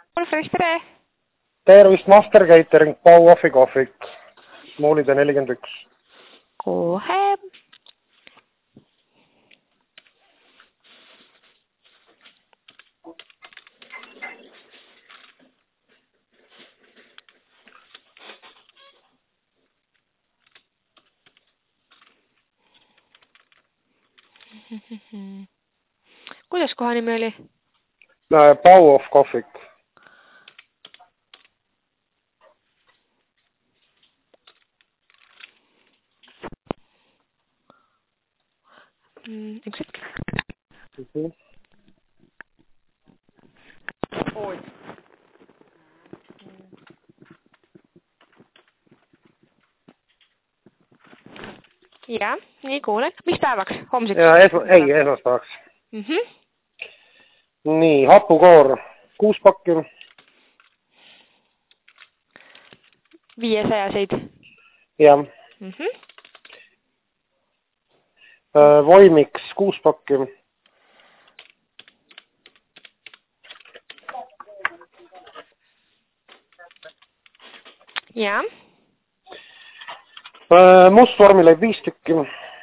Wolfrich, tere! Tervist, Master Catering, Pauofi kohvik, Moolide 41. Kohe. Kuidas kohanimi oli? Pauof kohvik. Üks hetk. Ja, nii kuulen. Mis päevaks? Homseks? Ei, esmaspäevaks. Nii, hapukoor 6 pakki. 500-seid? Jah. Voimiks 6 pakki. Ja. Mustvormileib 5 tükki.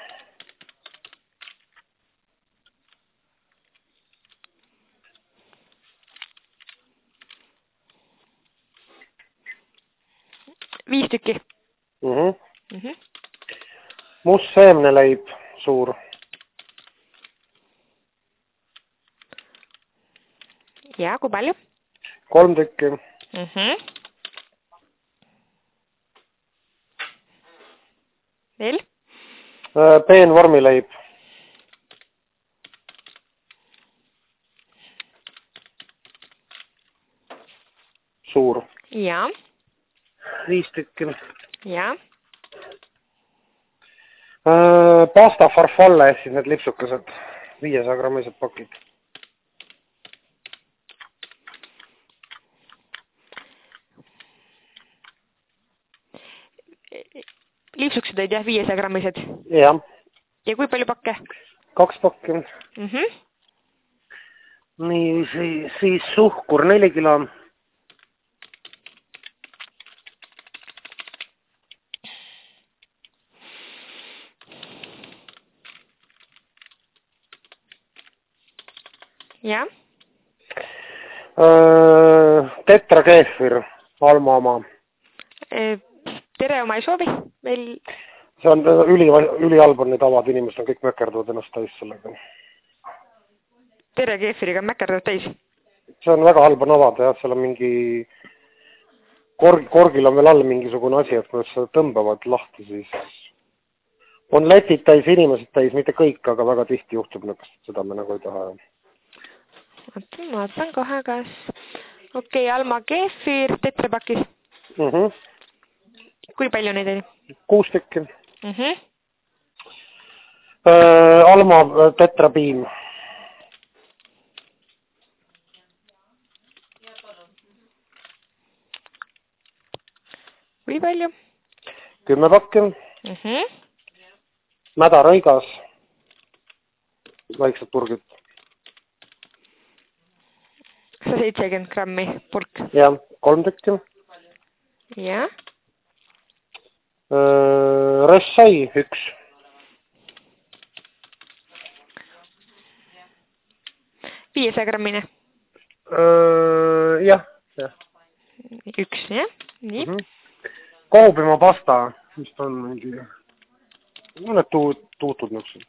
Viis tükki. Must seemneleib suur. Ja, kui palju? 3 tükki. Veel? Peenvormileib. Suur. Ja. 5 tükki. Ja. Pasta farfalle, siis need lipsukesed. 500 grammised pakid. Lipsukesed olid jah, 500 grammised? Jah. Ja kui palju pakke? 2 pakki. Nii, siis suhkur 4 kilo. Ja. Tetra keefir, Alma oma. Tere oma ei soovi? Meil... See on ülihalb on need avad, inimesed on kõik mäkerduvad ennast täis sellega. Tere keefiriga mäkerduvad täis? See on väga halb on avada, jah, seal on mingi... Korgil on veel all mingisugune asi, et kui nad seda tõmbavad lahti, siis... On letid täis, inimesed täis, mitte kõik, aga väga tihti juhtub nõkast, seda me nagu ei taha. Ma vaatan kohe, kas... Okei, Alma keefir, tetrapakis. Kui palju neid oli? 6 tükki. Alma tetrapiim. Kui palju? 10 pakki. Mädarõigas. Väiksed purgid. 170 grammi purk. Jah, 3 tükki. Ja. Rössai 1. Viiesaja grammine? Jah. 1, jah? Nii. Kohupima pasta, mis ta on mingi... Mõned tuutud nõksud.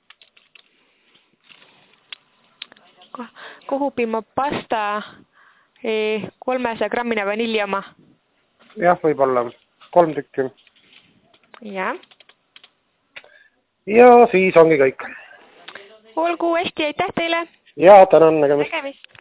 Kohupima pasta 300 grammine vaniljama? Jah, võib-olla 3 tükki. Ja. Ja siis ongi kõik. Olgu hästi, aitäh teile! Ja, tänan nägemist!